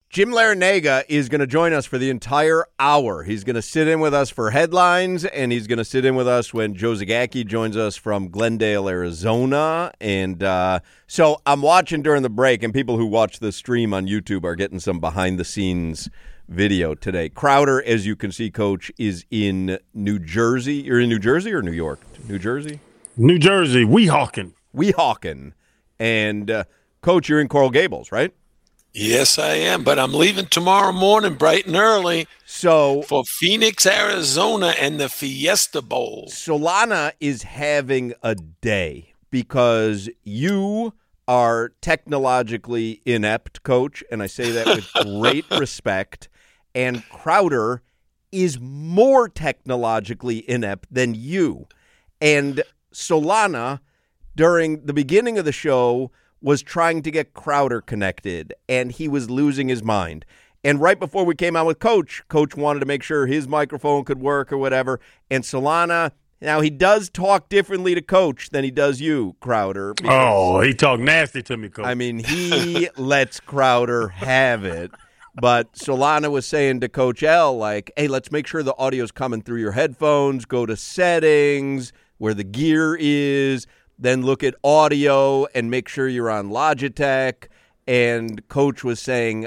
Jim Larinaga is going to join us for the entire hour. He's going to sit in with us for headlines, and he's going to sit in with us when Joe Zagacki joins us from Glendale, Arizona. And so I'm watching during the break, and people who watch the stream on YouTube are getting some behind-the-scenes video today. Crowder, as you can see, Coach, is in New Jersey. You're in New Jersey or New York? New Jersey? New Jersey. Weehawken. And, Coach, you're in Coral Gables, right? Yes, I am, but I'm leaving tomorrow morning bright and early for Phoenix, Arizona and the Fiesta Bowl. Solana is having a day because you are technologically inept, Coach, and I say that with great respect, and Crowder is more technologically inept than you. And Solana, during the beginning of the show, was trying to get Crowder connected, and he was losing his mind. And right before we came out with Coach wanted to make sure his microphone could work or whatever. And Solana, now he does talk differently to Coach than he does you, Crowder. Oh, he talked nasty to me, Coach. I mean, he lets Crowder have it. But Solana was saying to Coach L, like, hey, let's make sure the audio's coming through your headphones. Go to settings, where the gear is. Then look at audio and make sure you're on Logitech. And Coach was saying,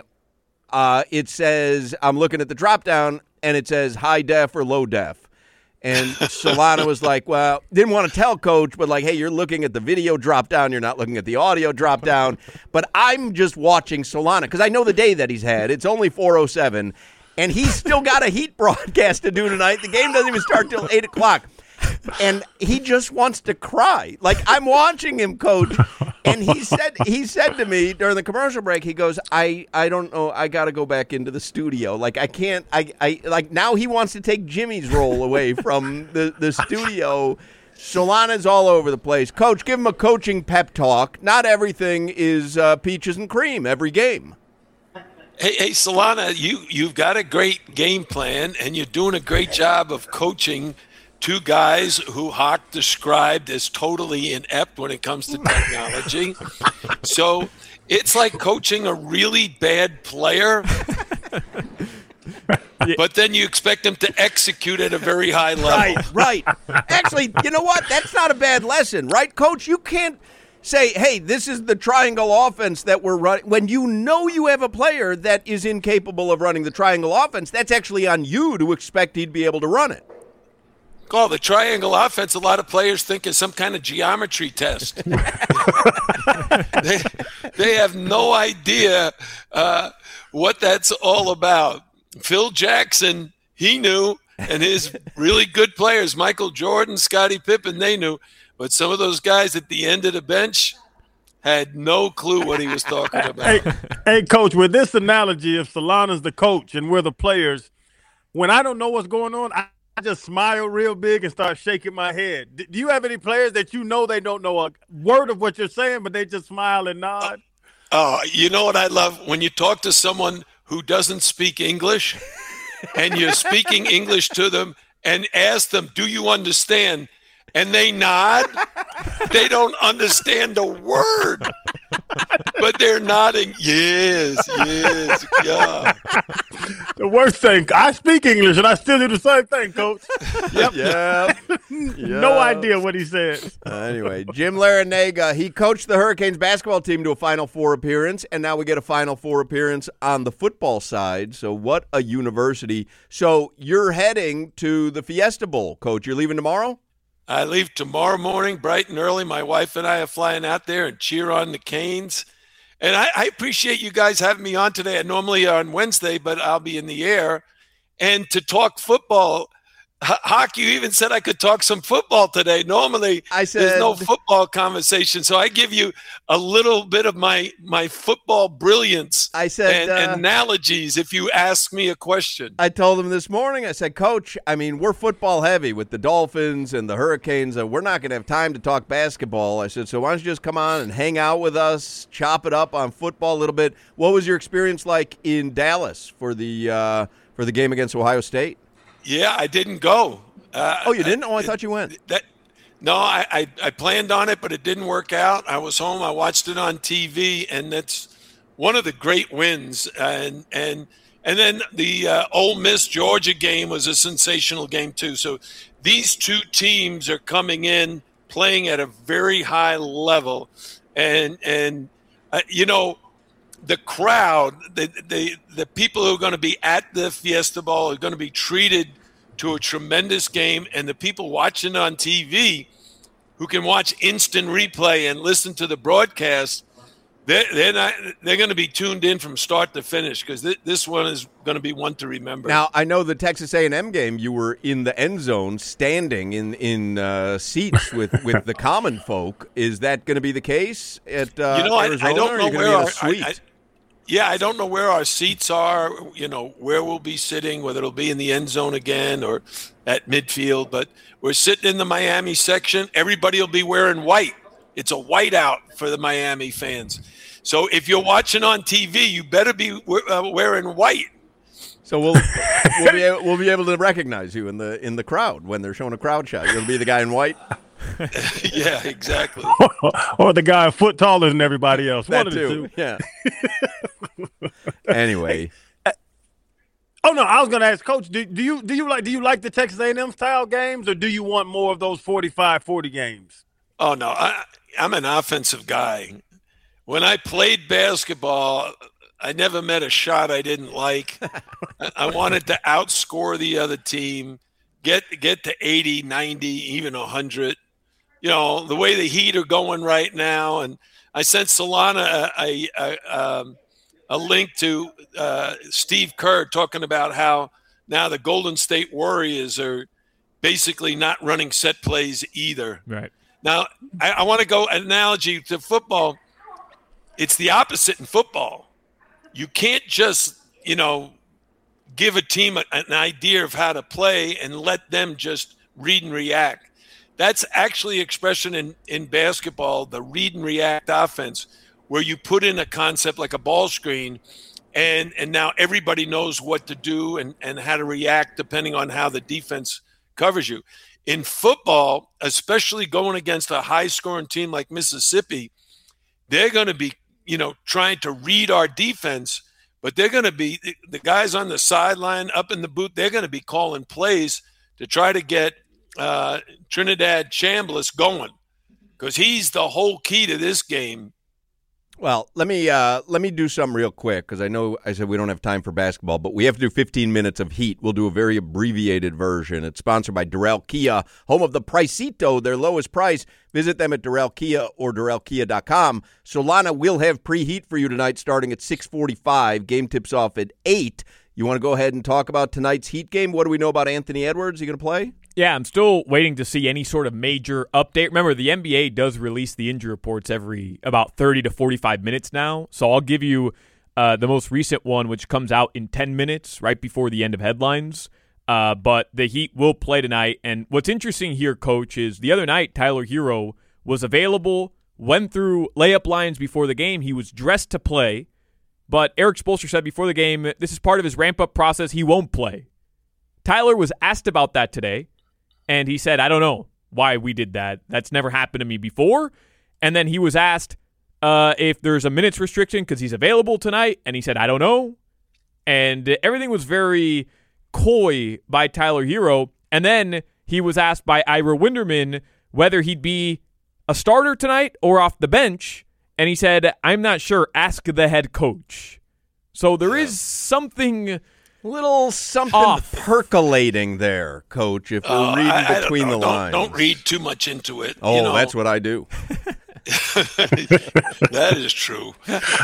it says, I'm looking at the drop-down, and it says high def or low def. And Solana was like, well, didn't want to tell Coach, but like, hey, you're looking at the video drop-down. You're not looking at the audio drop-down. But I'm just watching Solana because I know the day that he's had. It's only 4:07, and he's still got a Heat broadcast to do tonight. The game doesn't even start till 8 o'clock. And he just wants to cry. Like, I'm watching him, Coach, and he said to me during the commercial break, he goes, I don't know, I got to go back into the studio. Like, I can't, I like, now he wants to take Jimmy's role away from the studio. Solana's all over the place. Coach, give him a coaching pep talk. Not everything is peaches and cream every game. Hey, Solana, you've got a great game plan, and you're doing a great job of coaching two guys who Hawk described as totally inept when it comes to technology. So it's like coaching a really bad player, but then you expect them to execute at a very high level. Right. Actually, you know what? That's not a bad lesson, right, Coach? You can't say, hey, this is the triangle offense that we're running. When you know you have a player that is incapable of running the triangle offense, that's actually on you to expect he'd be able to run it. Oh, the triangle offense, a lot of players think is some kind of geometry test. They have no idea what that's all about. Phil Jackson, he knew, and his really good players, Michael Jordan, Scottie Pippen, they knew. But some of those guys at the end of the bench had no clue what he was talking about. Hey, Coach, with this analogy, if Solana's the coach and we're the players, when I don't know what's going on, I just smile real big and start shaking my head. Do you have any players that you know they don't know a word of what you're saying, but they just smile and nod? You know what I love? When you talk to someone who doesn't speak English and you're speaking English to them and ask them, do you understand? And they nod. They don't understand a word, but they're nodding. Yes, yeah. The worst thing, I speak English and I still do the same thing, Coach. Yep. Yeah. No idea what he said. Anyway, Jim Larinaga, he coached the Hurricanes basketball team to a Final Four appearance, and now we get a Final Four appearance on the football side. So what a university. So you're heading to the Fiesta Bowl, Coach. You're leaving tomorrow? I leave tomorrow morning bright and early. My wife and I are flying out there and cheer on the Canes. And I appreciate you guys having me on today. I normally on Wednesday, but I'll be in the air. And to talk football, Hawk, you even said I could talk some football today. Normally, there's no football conversation. So I give you a little bit of my football brilliance and analogies if you ask me a question. I told him this morning, I said, Coach, I mean, we're football heavy with the Dolphins and the Hurricanes. We're not going to have time to talk basketball. I said, so why don't you just come on and hang out with us, chop it up on football a little bit. What was your experience like in Dallas for the game against Ohio State? Yeah, I didn't go. You didn't? I thought you went. No, I planned on it, but it didn't work out. I was home. I watched it on TV, and that's one of the great wins, and then the Ole Miss Georgia game was a sensational game too. So these two teams are coming in playing at a very high level, and the crowd, the people who are going to be at the Fiesta Bowl are going to be treated to a tremendous game, and the people watching on TV who can watch instant replay and listen to the broadcast, they're going to be tuned in from start to finish, because this one is going to be one to remember. Now, I know the Texas A&M game, you were in the end zone standing in seats with the common folk. Is that going to be the case at Arizona? I don't know where our suite? I don't know where our seats are, where we'll be sitting, whether it'll be in the end zone again or at midfield. But we're sitting in the Miami section. Everybody will be wearing white. It's a whiteout for the Miami fans. So if you're watching on TV, you better be wearing white. So we'll be able to recognize you in the crowd when they're showing a crowd shot. You'll be the guy in white. Yeah, exactly. Or the guy a foot taller than everybody else. That One of the too. two. Yeah. Anyway. Oh no, I was going to ask Coach, do you like the Texas A&M style games, or do you want more of those 45-40 games? Oh no, I'm an offensive guy. When I played basketball, I never met a shot I didn't like. I wanted to outscore the other team, get to 80, 90, even 100. The way the Heat are going right now, and I sent Solana a link to Steve Kerr talking about how now the Golden State Warriors are basically not running set plays either. Right. Now, I want to go an analogy to football. It's the opposite in football. You can't just, give a team an idea of how to play and let them just read and react. That's actually expression in basketball, the read and react offense, where you put in a concept like a ball screen, and now everybody knows what to do and how to react depending on how the defense covers you. In football, especially going against a high-scoring team like Mississippi, they're going to be, trying to read our defense, but they're going to be the guys on the sideline up in the booth. They're going to be calling plays to try to get Trinidad Chambliss going, because he's the whole key to this game. Well, let me do something real quick, because I know I said we don't have time for basketball, but we have to do 15 minutes of Heat. We'll do a very abbreviated version. It's sponsored by Durrell Kia, home of the Pricito, their lowest price. Visit them at Durrell Kia or DurrellKia.com. Solana will have preheat for you tonight starting at 6:45. Game tips off at 8. You want to go ahead and talk about tonight's Heat game? What do we know about Anthony Edwards? He going to play? Yeah, I'm still waiting to see any sort of major update. Remember, the NBA does release the injury reports every about 30 to 45 minutes now. So I'll give you the most recent one, which comes out in 10 minutes, right before the end of headlines. But the Heat will play tonight. And what's interesting here, Coach, is the other night, Tyler Hero was available, went through layup lines before the game. He was dressed to play. But Eric Spoelstra said before the game, this is part of his ramp-up process. He won't play. Tyler was asked about that today. And he said, I don't know why we did that. That's never happened to me before. And then he was asked if there's a minutes restriction because he's available tonight. And he said, I don't know. And everything was very coy by Tyler Hero. And then he was asked by Ira Winderman whether he'd be a starter tonight or off the bench. And he said, I'm not sure. Ask the head coach. So there is something... Little something percolating there, Coach, if we're reading between the lines. Don't read too much into it. Oh, that's what I do. That is true.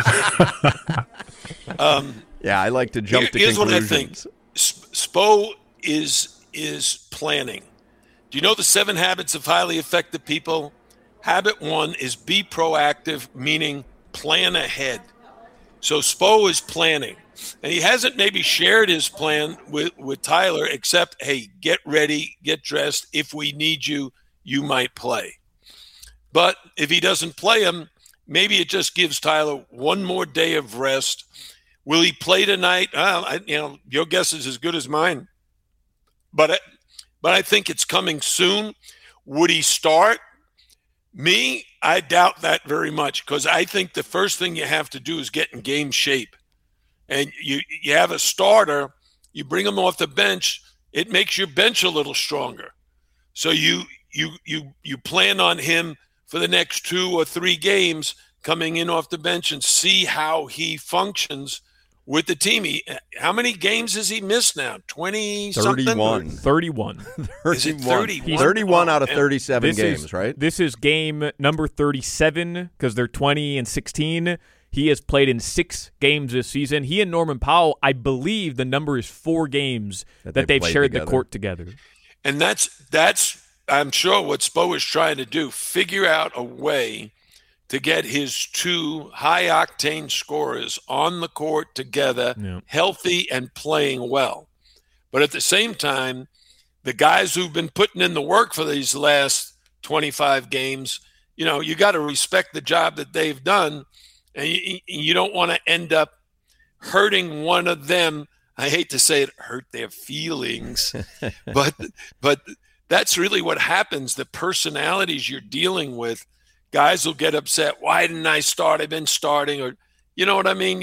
Yeah, I like to jump to conclusions. Here's what I think. Spo is planning. Do you know the 7 habits of highly effective people? Habit 1 is be proactive, meaning plan ahead. So Spo is planning. And he hasn't maybe shared his plan with Tyler, except, hey, get ready, get dressed. If we need you, you might play. But if he doesn't play him, maybe it just gives Tyler one more day of rest. Will he play tonight? Your guess is as good as mine. But I think it's coming soon. Would he start? Me, I doubt that very much because I think the first thing you have to do is get in game shape. And you have a starter, you bring him off the bench, it makes your bench a little stronger. So you plan on him for the next 2 or 3 games coming in off the bench and see how he functions with the team. How many games has he missed now? 20 31. 31. Is it 31? 31 out of 37 games, right? This is game number 37 because they're 20 and 16. He has played in 6 games this season. He and Norman Powell, I believe the number is 4 games that they've shared the court together. And that's I'm sure what Spo is trying to do, figure out a way to get his 2 high-octane scorers on the court together, healthy and playing well. But at the same time, the guys who've been putting in the work for these last 25 games, you got to respect the job that they've done, and you don't want to end up hurting one of them. I hate to say it, hurt their feelings, but that's really what happens. The personalities you're dealing with, guys will get upset. Why didn't I start? I've been starting, or you know what I mean?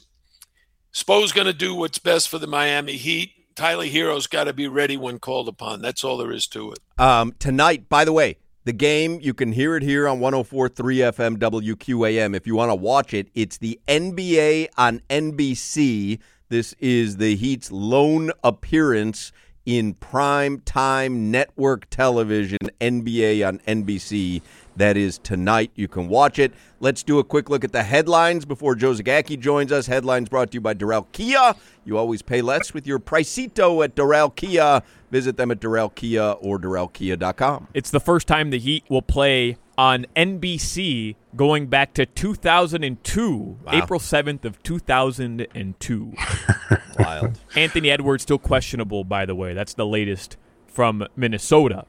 Spo's going to do what's best for the Miami Heat. Tyler Hero's got to be ready when called upon. That's all there is to it. Tonight, by the way, the game, you can hear it here on 104.3 FM WQAM. If you want to watch it, it's the NBA on NBC. This is the Heat's lone appearance in prime time network television, NBA on NBC. That is tonight. You can watch it. Let's do a quick look at the headlines before Joe Zagacki joins us. Headlines brought to you by Doral Kia. You always pay less with your Pricito at Doral Kia. Visit them at Doral Kia or DoralKia.com. It's the first time the Heat will play on NBC going back to 2002, wow. April 7th of 2002. Wild. Anthony Edwards still questionable, by the way. That's the latest from Minnesota.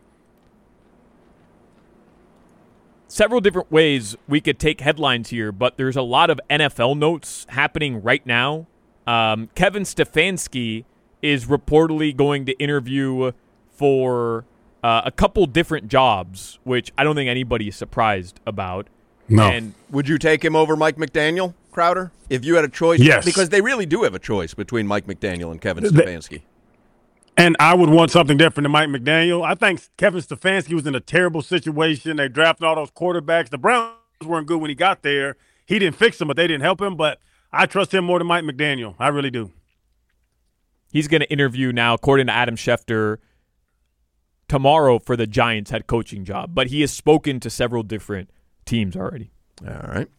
Several different ways we could take headlines here, but there's a lot of NFL notes happening right now. Kevin Stefanski is reportedly going to interview for a couple different jobs, which I don't think anybody is surprised about. No. And would you take him over Mike McDaniel, Crowder, if you had a choice? Yes. Because they really do have a choice between Mike McDaniel and Kevin Stefanski. And I would want something different than Mike McDaniel. I think Kevin Stefanski was in a terrible situation. They drafted all those quarterbacks. The Browns weren't good when he got there. He didn't fix them, but they didn't help him. But I trust him more than Mike McDaniel. I really do. He's going to interview now, according to Adam Schefter, tomorrow for the Giants head coaching job. But he has spoken to several different teams already. All right.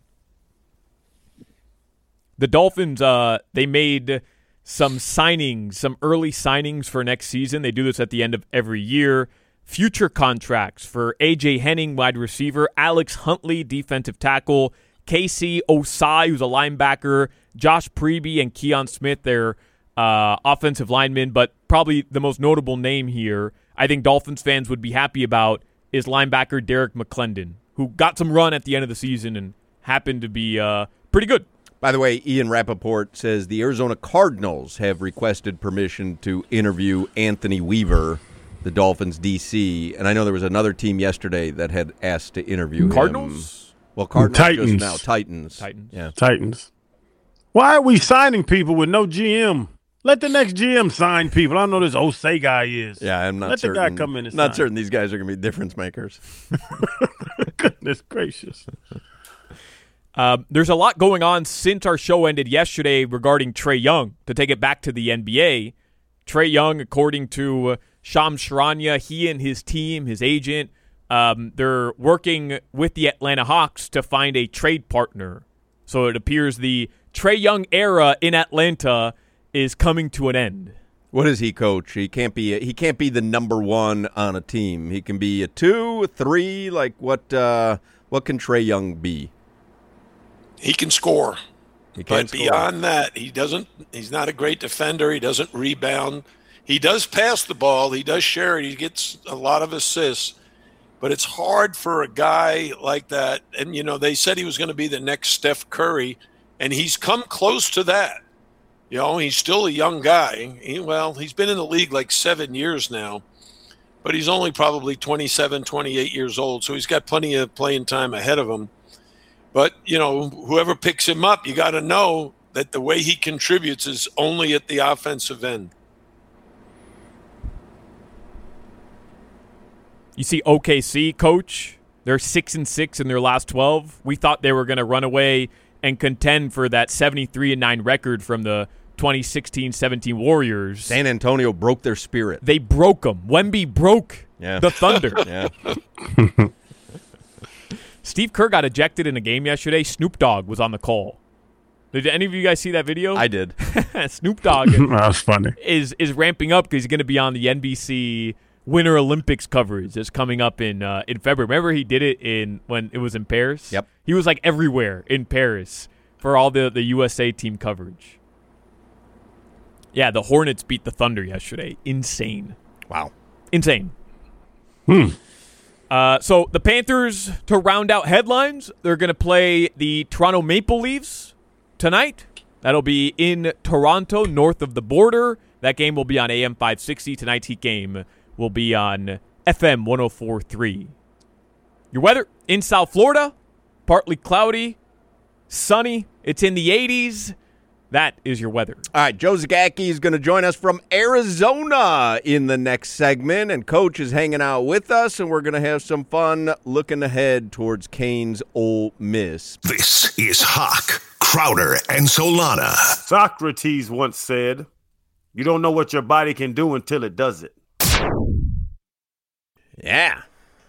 The Dolphins, they made some signings, some early signings for next season. They do this at the end of every year. Future contracts for A.J. Henning, wide receiver, Alex Huntley, defensive tackle, Casey Osai, who's a linebacker, Josh Preby and Keon Smith, their offensive linemen. But probably the most notable name here, I think Dolphins fans would be happy about, is linebacker Derek McClendon, who got some run at the end of the season and happened to be pretty good. By the way, Ian Rappaport says the Arizona Cardinals have requested permission to interview Anthony Weaver, the Dolphins' DC. And I know there was another team yesterday that had asked to interview Cardinals? him. Well, Cardinals Titans. just now. Titans. Yeah. Titans. Why are we signing people with no GM? Let the next GM sign people. I don't know who this Osei guy is. Yeah, I'm not Let certain. the guy come in and not sign. certain these guys are going to be difference makers. Goodness gracious. There's a lot going on since our show ended yesterday regarding Trae Young. To take it back to the NBA, Trae Young, according to Shams Charania, he and his team, his agent, they're working with the Atlanta Hawks to find a trade partner. So it appears the Trae Young era in Atlanta is coming to an end. What does he coach? He can't be the number one on a team. He can be a 2, a 3. Like what can Trae Young be? He can score. But beyond that, he's not a great defender. He doesn't rebound. He does pass the ball. He does share it. He gets a lot of assists. But it's hard for a guy like that. And, they said he was going to be the next Steph Curry, and he's come close to that. He's still a young guy. He's been in the league like 7 years now. but he's only probably 27, 28 years old, so he's got plenty of playing time ahead of him. But, whoever picks him up, you got to know that the way he contributes is only at the offensive end. You see OKC, Coach, they're 6-6 in their last 12. We thought they were going to run away and contend for that 73-9 record from the 2016-17 Warriors. San Antonio broke their spirit. They broke them. Wemby broke the Thunder. Yeah. Steve Kerr got ejected in a game yesterday. Snoop Dogg was on the call. Did any of you guys see that video? I did. Snoop Dogg That was funny. is ramping up because he's going to be on the NBC Winter Olympics coverage that's coming up in February. Remember he did it when it was in Paris? Yep. He was like everywhere in Paris for all the USA team coverage. Yeah, the Hornets beat the Thunder yesterday. Insane. Wow. Insane. So the Panthers, to round out headlines, they're going to play the Toronto Maple Leafs tonight. That'll be in Toronto, north of the border. That game will be on AM 560. Tonight's Heat game will be on FM 104.3. Your weather in South Florida, partly cloudy, sunny. It's in the 80s. That is your weather. All right, Joe Zagacki is going to join us from Arizona in the next segment, and Coach is hanging out with us, and we're going to have some fun looking ahead towards Canes' Ole Miss. This is Hawk, Crowder, and Solana. Socrates once said, "You don't know what your body can do until it does it." Yeah.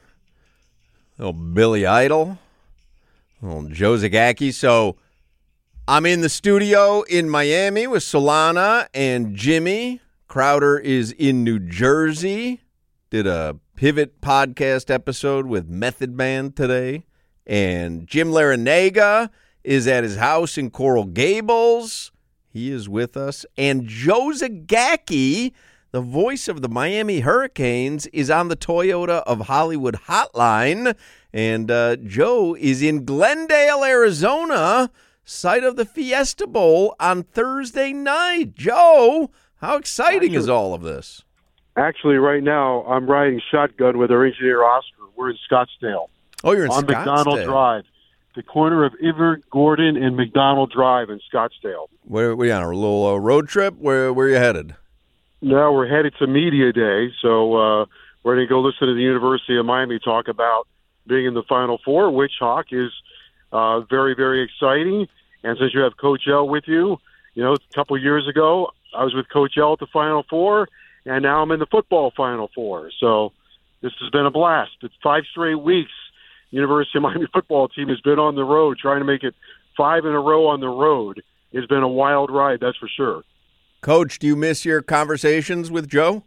Little Billy Idol. Little Joe Zagacki. So I'm in the studio in Miami with Solana and Jimmy. Crowder is in New Jersey. Did a Pivot podcast episode with Method Man today. And Jim Larinaga is at his house in Coral Gables. He is with us. And Joe Zagacki, the voice of the Miami Hurricanes, is on the Toyota of Hollywood hotline. And Joe is in Glendale, Arizona, site of the Fiesta Bowl on Thursday night. Joe, how exciting is all of this? Actually, right now, I'm riding shotgun with our engineer, Oscar. We're in Scottsdale. Oh, you're in on Scottsdale. McDonald Drive, the corner of Everett Gordon and McDonald Drive in Scottsdale. Where are we on? A little road trip? Where are you headed? Now we're headed to Media Day, so we're going to go listen to the University of Miami talk about being in the Final Four, which, Hawk, is very, very exciting. And since you have Coach L with you, a couple of years ago, I was with Coach L at the Final Four, and now I'm in the football Final Four. So this has been a blast. It's 5 straight weeks. University of Miami football team has been on the road, trying to make it 5 in a row on the road. It's been a wild ride, that's for sure. Coach, do you miss your conversations with Joe?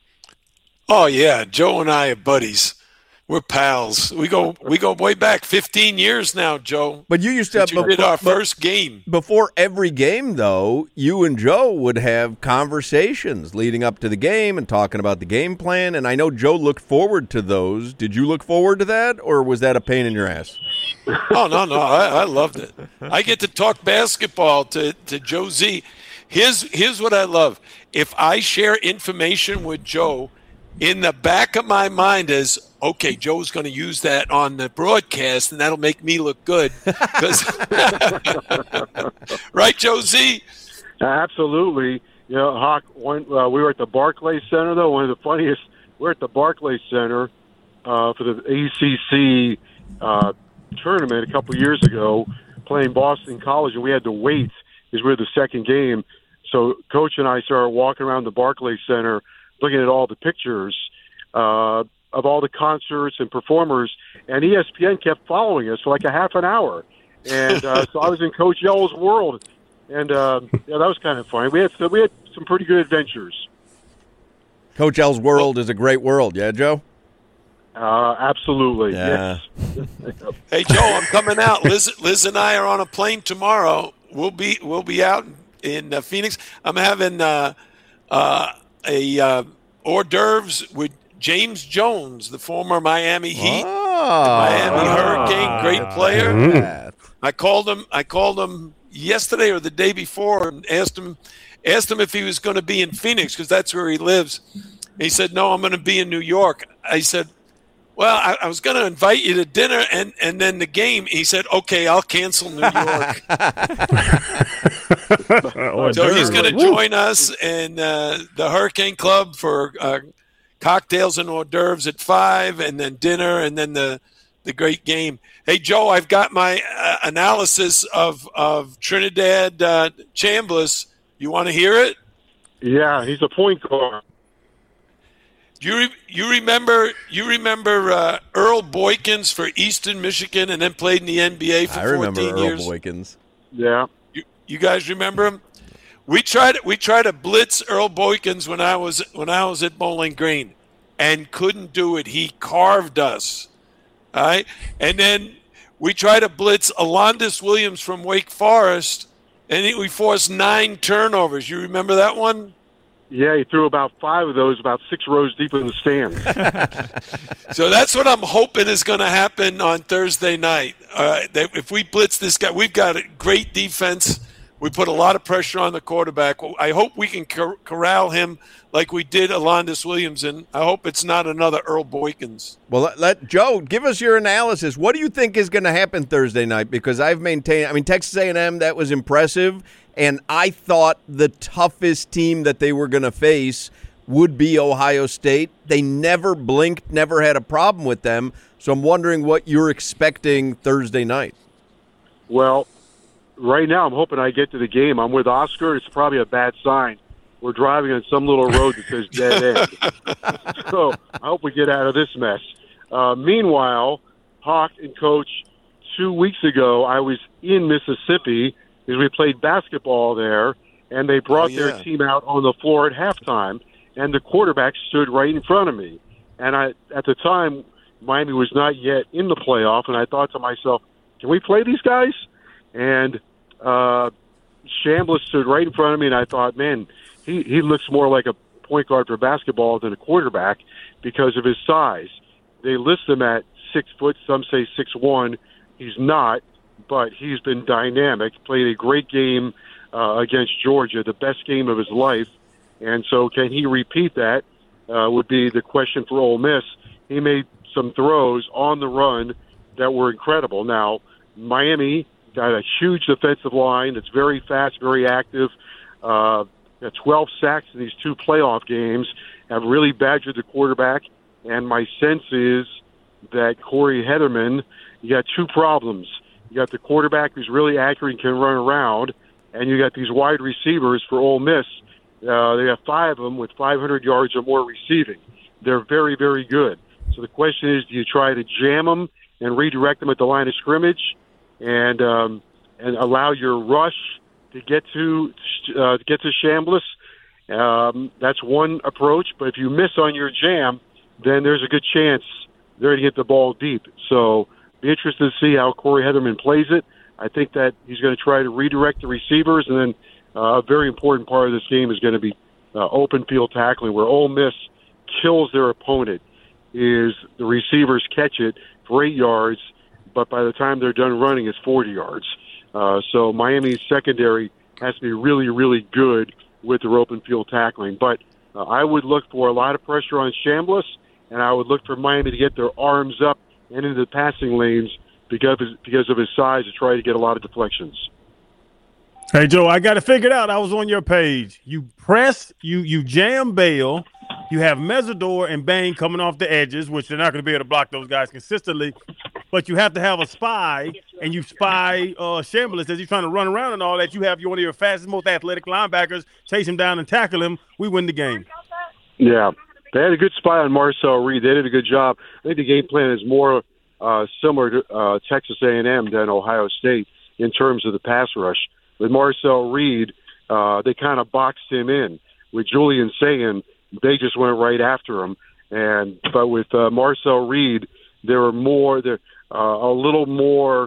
Oh, yeah. Joe and I are buddies. We're pals. We go way back 15 years now, Joe. But you used to we did our first game. Before every game, though, you and Joe would have conversations leading up to the game and talking about the game plan. And I know Joe looked forward to those. Did you look forward to that, or was that a pain in your ass? Oh, no. I loved it. I get to talk basketball to Joe Z. Here's what I love. If I share information with Joe, in the back of my mind is, okay, Joe's going to use that on the broadcast, and that'll make me look good. Right, Joe Z? Absolutely. Hawk, we were at the Barclays Center, though. One of the funniest, we're at the Barclays Center for the ACC tournament a couple years ago, playing Boston College, and we had to wait because we were the second game. So Coach and I started walking around the Barclays Center looking at all the pictures of all the concerts and performers, and ESPN kept following us for like a half an hour. And so I was in Coach L's world, and that was kind of fun. We had some pretty good adventures. Coach L's world is a great world, yeah, Joe? Absolutely, yeah. Yes. Hey, Joe, I'm coming out. Liz and I are on a plane tomorrow. We'll be out in Phoenix. I'm having a hors d'oeuvres with James Jones, the former Miami Heat, Miami Hurricane, great player. Mm. I called him yesterday or the day before and asked him if he was going to be in Phoenix because that's where he lives. He said, no, I'm going to be in New York. I said, well, I was going to invite you to dinner and then the game. He said, okay, I'll cancel New York. So he's going to join us in the Hurricane Club for cocktails and hors d'oeuvres at 5, and then dinner, and then the great game. Hey, Joe, I've got my analysis of Trinidad Chambliss. You want to hear it? Yeah, he's a point guard. You remember Earl Boykins for Eastern Michigan, and then played in the NBA for 14 years? I remember Earl Boykins. Yeah. You guys remember him? We tried to blitz Earl Boykins when I was at Bowling Green, and couldn't do it. He carved us. All right, and then we tried to blitz Alondas Williams from Wake Forest, and we forced 9 turnovers. You remember that one? Yeah, he threw about 5 of those, about 6 rows deep in the stands. So that's what I'm hoping is going to happen on Thursday night. That if we blitz this guy, we've got a great defense. We put a lot of pressure on the quarterback. I hope we can corral him like we did Alondas Williams, and I hope it's not another Earl Boykins. Well, let Joe give us your analysis. What do you think is going to happen Thursday night? Because I've maintained, Texas A&M, that was impressive, and I thought the toughest team that they were going to face would be Ohio State. They never blinked, never had a problem with them. So I'm wondering what you're expecting Thursday night. Well, right now I'm hoping I get to the game. I'm with Oscar. It's probably a bad sign. We're driving on some little road that says dead end. So I hope we get out of this mess. Meanwhile, Hawk and Coach, 2 weeks ago, I was in Mississippi because we played basketball there, and they brought their team out on the floor at halftime, and the quarterback stood right in front of me. And at the time, Miami was not yet in the playoff, and I thought to myself, can we play these guys? And Chambliss stood right in front of me, and I thought, man, he looks more like a point guard for basketball than a quarterback because of his size. They list him at 6 foot. Some say 6'1". He's not, but he's been dynamic. Played a great game against Georgia, the best game of his life. And so, can he repeat that? Would be the question for Ole Miss. He made some throws on the run that were incredible. Now, Miami got a huge defensive line that's very fast, very active. 12 sacks in these 2 playoff games, have really badgered the quarterback. And my sense is that Corey Heatherman, you got 2 problems. You got the quarterback who's really accurate and can run around, and you got these wide receivers for Ole Miss. They have 5 of them with 500 yards or more receiving. They're very, very good. So the question is, do you try to jam them and redirect them at the line of scrimmage and allow your rush to get to Chambliss? That's one approach. But if you miss on your jam, then there's a good chance they're going to get the ball deep. So be interested to see how Corey Heatherman plays it. I think that he's going to try to redirect the receivers, and then a very important part of this game is going to be open field tackling, where Ole Miss kills their opponent. Is the receivers catch it for 8 yards, but by the time they're done running, it's 40 yards. So Miami's secondary has to be really, really good with their open field tackling. But I would look for a lot of pressure on Chambliss, and I would look for Miami to get their arms up and into the passing lanes because of his size to try to get a lot of deflections. Hey, Joe, I got it figured out. I was on your page. You press, you jam bail. You have Mesidor and Bain coming off the edges, which they're not going to be able to block those guys consistently. But you have to have a spy, and you spy Chambliss as he's trying to run around and all that. You have one of your fastest, most athletic linebackers chase him down and tackle him. We win the game. Yeah. They had a good spy on Marcel Reed. They did a good job. I think the game plan is more similar to Texas A&M than Ohio State in terms of the pass rush. With Marcel Reed, they kind of boxed him in. With Julian Sayin, they just went right after him. But with Marcel Reed, they were a little more,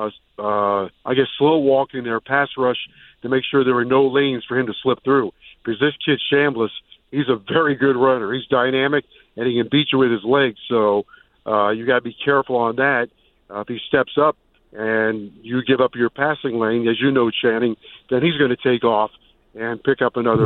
I guess, slow walking their pass rush to make sure there were no lanes for him to slip through. Because this kid Chambliss, he's a very good runner. He's dynamic, and he can beat you with his legs. So you got to be careful on that. If he steps up and you give up your passing lane, as you know, Channing, then he's going to take off and pick up another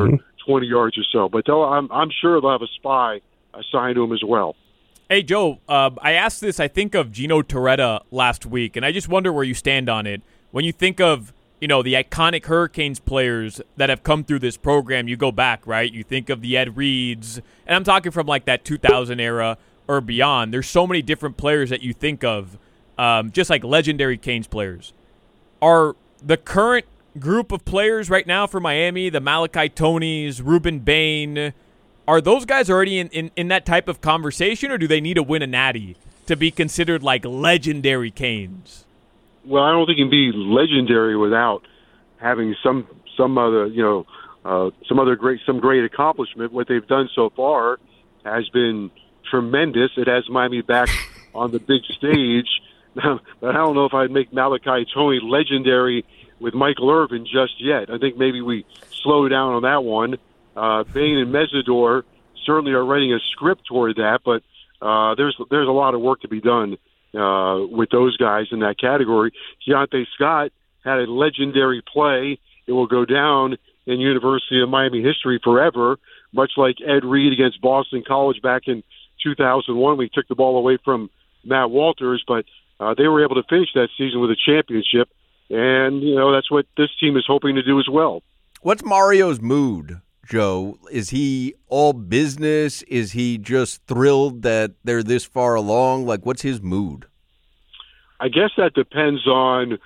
20 yards or so. But I'm sure they'll have a spy assigned to him as well. Hey, Joe, I asked this, I think, of Gino Torretta last week, and I just wonder where you stand on it. When you think of, the iconic Hurricanes players that have come through this program, you go back, right? You think of the Ed Reeds, and I'm talking from like that 2000 era or beyond. There's so many different players that you think of, just like legendary Canes players. Are the current group of players right now for Miami, the Malachi Tonys, Ruben Bain, are those guys already in that type of conversation, or do they need to win a natty to be considered like legendary Canes? Well, I don't think you can be legendary without having some other some great accomplishment. What they've done so far has been tremendous. It has Miami back on the big stage. But I don't know if I'd make Malachi Toney legendary with Michael Irvin just yet. I think maybe we slow down on that one. Bain and Mesidor certainly are writing a script toward that, but there's a lot of work to be done with those guys in that category. Keontae Scott had a legendary play. It will go down in University of Miami history forever, much like Ed Reed against Boston College back in 2001. We took the ball away from Matt Walters, but they were able to finish that season with a championship, and that's what this team is hoping to do as well. What's Mario's mood, Joe? Is he all business? Is he just thrilled that they're this far along? Like, what's his mood? I guess that depends on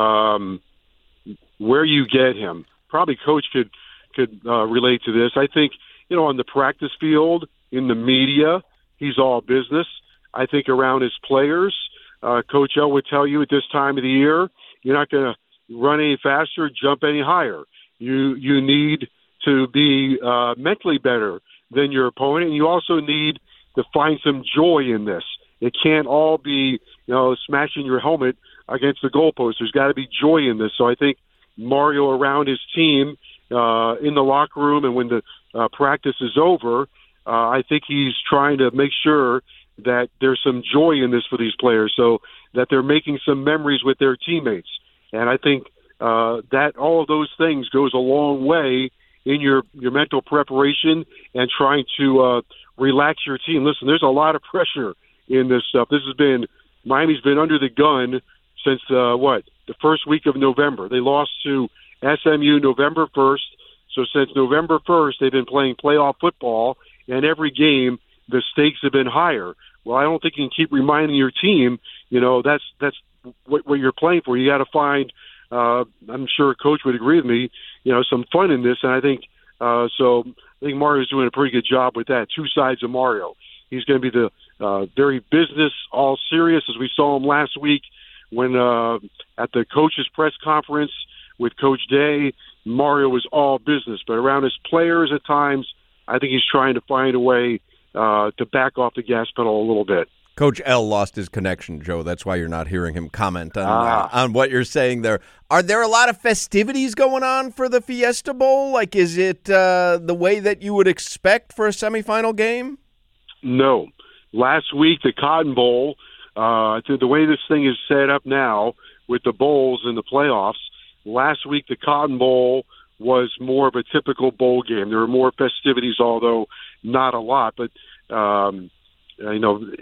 where you get him. Probably Coach could relate to this. I think, on the practice field, in the media, he's all business. I think around his players, Coach L would tell you at this time of the year, you're not going to run any faster, jump any higher. You need to be mentally better than your opponent, and you also need to find some joy in this. It can't all be, smashing your helmet against the goalpost. There's got to be joy in this. So I think Mario around his team in the locker room and when the practice is over, I think he's trying to make sure that there's some joy in this for these players so that they're making some memories with their teammates. And I think that all of those things goes a long way in your mental preparation and trying to relax your team. Listen, there's a lot of pressure in this stuff. Miami's been under the gun since the first week of November. They lost to SMU November 1st. So since November 1st, they've been playing playoff football, and every game the stakes have been higher. Well, I don't think you can keep reminding your team, that's what you're playing for. You got to find, I'm sure Coach would agree with me, some fun in this. And I think Mario's doing a pretty good job with that. Two sides of Mario. He's going to be the very business, all serious, as we saw him last week when at the coach's press conference with Coach Day. Mario was all business, but around his players at times, I think he's trying to find a way to back off the gas pedal a little bit. Coach L lost his connection, Joe. That's why you're not hearing him comment on what you're saying there. Are there a lot of festivities going on for the Fiesta Bowl? Like, is it the way that you would expect for a semifinal game? No. Last week, the Cotton Bowl, the way this thing is set up now with the bowls and the playoffs, last week the Cotton Bowl was more of a typical bowl game. There were more festivities, although not a lot. But we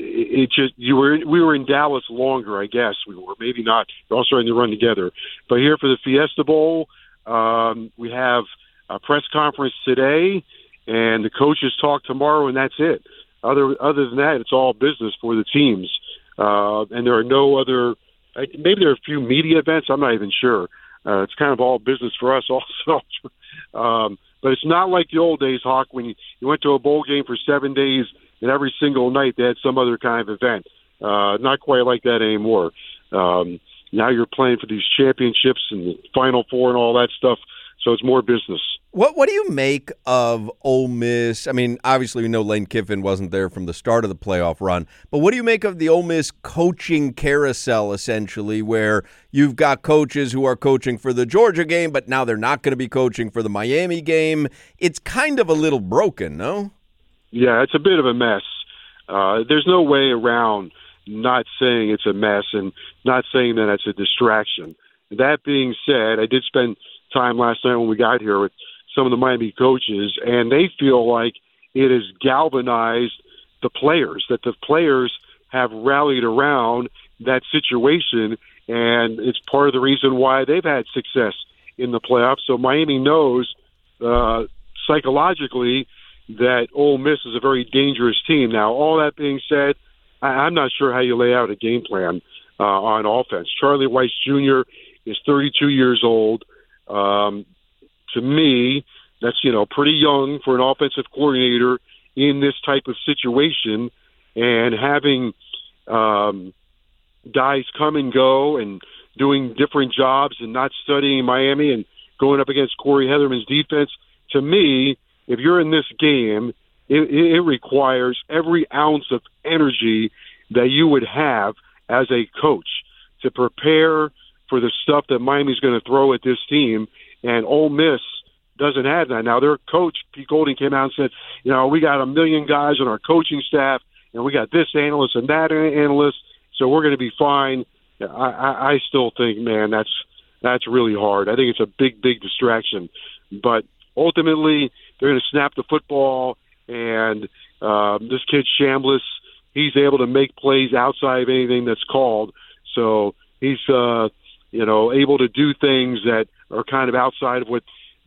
were in Dallas longer, I guess. We were maybe not. We're all starting to run together. But here for the Fiesta Bowl, we have a press conference today, and the coaches talk tomorrow, and that's it. Other than that, it's all business for the teams, and there are no other. Maybe there are a few media events. I'm not even sure. It's kind of all business for us also. But it's not like the old days, Hawk, when you went to a bowl game for 7 days and every single night they had some other kind of event. Not quite like that anymore. Now you're playing for these championships and the Final Four and all that stuff, so it's more business. What do you make of Ole Miss? I mean, obviously we know Lane Kiffin wasn't there from the start of the playoff run, but what do you make of the Ole Miss coaching carousel, essentially, where you've got coaches who are coaching for the Georgia game, but now they're not going to be coaching for the Miami game? It's kind of a little broken, no? Yeah, it's a bit of a mess. There's no way around not saying it's a mess and not saying that it's a distraction. That being said, I did spend time last night when we got here with some of the Miami coaches, and they feel like it has galvanized the players, that the players have rallied around that situation, and it's part of the reason why they've had success in the playoffs. So Miami knows psychologically that Ole Miss is a very dangerous team. Now, all that being said, I'm not sure how you lay out a game plan on offense. Charlie Weis Jr. is 32 years old. To me, that's pretty young for an offensive coordinator in this type of situation, and having guys come and go and doing different jobs and not studying Miami and going up against Corey Heatherman's defense. To me, if you're in this game, it requires every ounce of energy that you would have as a coach to prepare for the stuff that Miami's going to throw at this team. And Ole Miss doesn't have that. Now, their coach, Pete Golding, came out and said, we got 1 million guys on our coaching staff, and we got this analyst and that analyst, so we're going to be fine. I still think, man, that's really hard. I think it's a big, big distraction. But ultimately, they're going to snap the football, and this kid Chambliss, he's able to make plays outside of anything that's called. So he's, able to do things that are kind of outside of what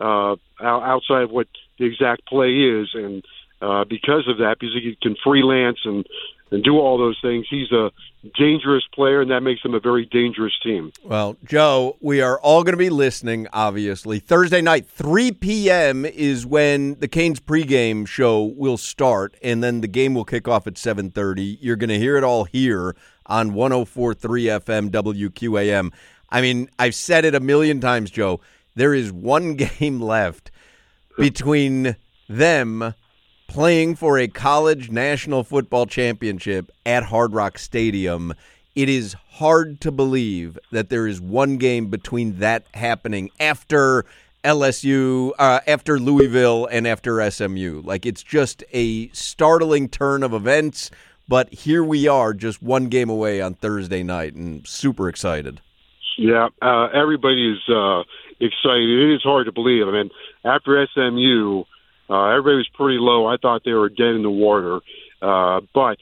the exact play is, and because of that, because he can freelance and do all those things, he's a dangerous player, and that makes him a very dangerous team. Well, Joe, we are all going to be listening, obviously. Thursday night, 3 p.m. is when the Canes pregame show will start, and then the game will kick off at 7:30. You're going to hear it all here on 104.3 FM WQAM. I mean, I've said it a million times, Joe. There is one game left between them playing for a college national football championship at Hard Rock Stadium. It is hard to believe that there is one game between that happening after LSU, after Louisville, and after SMU. Like, it's just a startling turn of events, but here we are just one game away on Thursday night, and super excited. Yeah, everybody is excited. It is hard to believe. I mean, after SMU, everybody was pretty low. I thought they were dead in the water. But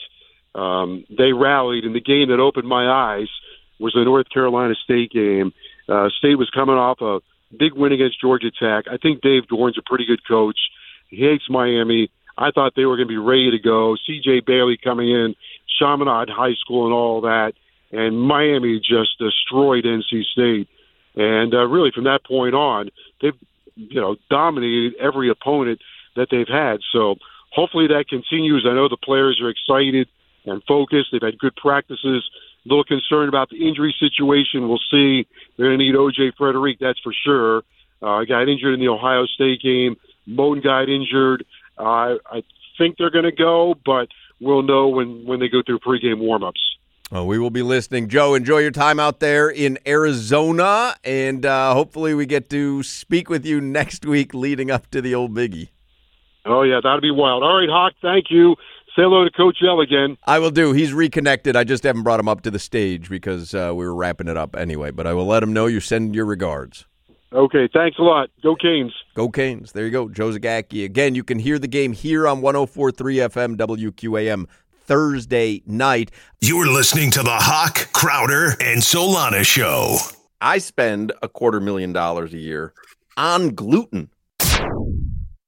they rallied, and the game that opened my eyes was the North Carolina State game. State was coming off a big win against Georgia Tech. I think Dave Dorn's a pretty good coach. He hates Miami. I thought they were going to be ready to go. C.J. Bailey coming in, Chaminade High School and all that, and Miami just destroyed NC State. And really from that point on, they've dominated every opponent that they've had. So hopefully that continues. I know the players are excited and focused. They've had good practices. A little concerned about the injury situation. We'll see. They're going to need O.J. Frederick, that's for sure. Got injured in the Ohio State game. Moton got injured. I think they're going to go, but we'll know when they go through pregame warm-ups. Well, we will be listening. Joe, enjoy your time out there in Arizona, and hopefully we get to speak with you next week leading up to the Old Biggie. Oh, yeah, that'll be wild. All right, Hawk, thank you. Say hello to Coach L again. I will do. He's reconnected. I just haven't brought him up to the stage because we were wrapping it up anyway, but I will let him know you send your regards. Okay, thanks a lot. Go Canes. Go Canes. There you go. Joe Zagacki. Again, you can hear the game here on 104.3 FM WQAM Thursday night. You're listening to the Hawk, Crowder, and Solana Show. I spend $250,000 a year on gluten.